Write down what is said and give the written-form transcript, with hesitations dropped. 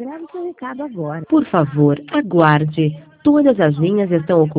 grave seu recado agora. Por favor, aguarde. Todas as linhas estão ocupadas.